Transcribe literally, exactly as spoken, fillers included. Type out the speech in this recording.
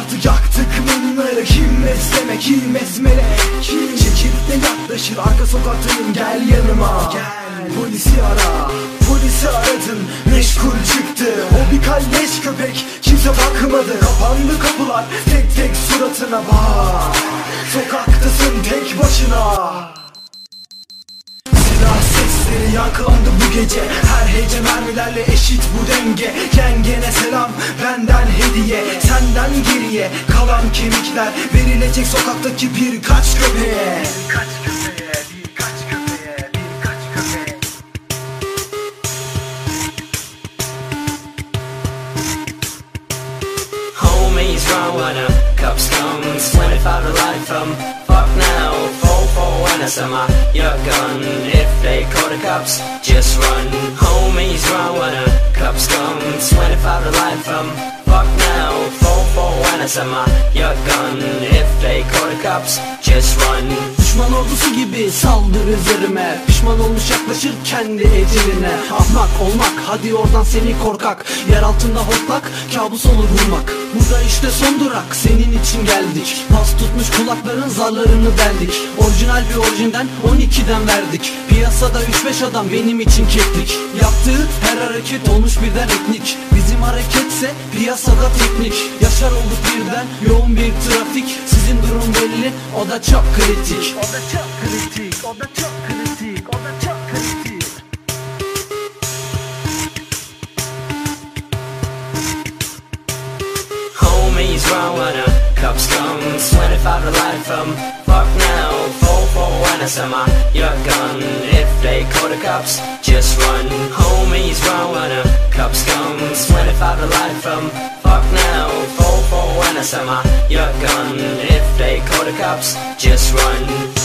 Artık yaktık mumları, kim mesleme kim esmele. Kim çekip de yaklaşır arka sokaktayım, gel yanıma. Gel. Polisi ara, polisi aradın, meşgul çıktı. O bir kalleş köpek, kimse bakmadı. Kapandı kapılar, tek tek suratına bak. Sokaktasın tek başına. Silah sesleri yankılandı bu gece. Her hece mermilerle eşit bu denge. Yengene selam, benden hediye. Senden geriye kalan kemikler verilecek sokaktaki birkaç köpeğe. Birkaç köpeğe, birkaç köpeğe, birkaç köpeğe. Homies run when a cops comes, twenty-five to life from fuck now, four four when I sell my your gun. If they call the cops, just run. Homies run when a cops comes, twenty-five to life from fuck now, four four when I sell my your gun. If they call the cops, just run. Düşman ordusu gibi saldır üzerime. Pişman olmuş yaklaşır kendi eceline. Ahmak olmak, hadi oradan seni korkak. Yer altında hortlak, kabus olur vurmak. Burada işte son durak, senin için geldik. Pas tutmuş kulakların zarlarını deldik. Orijinal bir orijinden on ikiden verdik. Piyasada üç beş adam benim için keklik. Yaptığı her hareket olmuş birden etnik. Bizim hareketse piyasada teknik. Yaşar olduk birden, yoğun bir trafik. Sizin durum belli, o da çok kritik. O da çok kritik, o da çok kritik, o da çok kritik. Homies run when a cops comes, twenty-five to life from fuck now, four four when I sell my your gun. If they call the cops, just run. Homies run when a cops comes, twenty-five to life from fuck now, four four when I sell my your gun. If they call the cops, just run.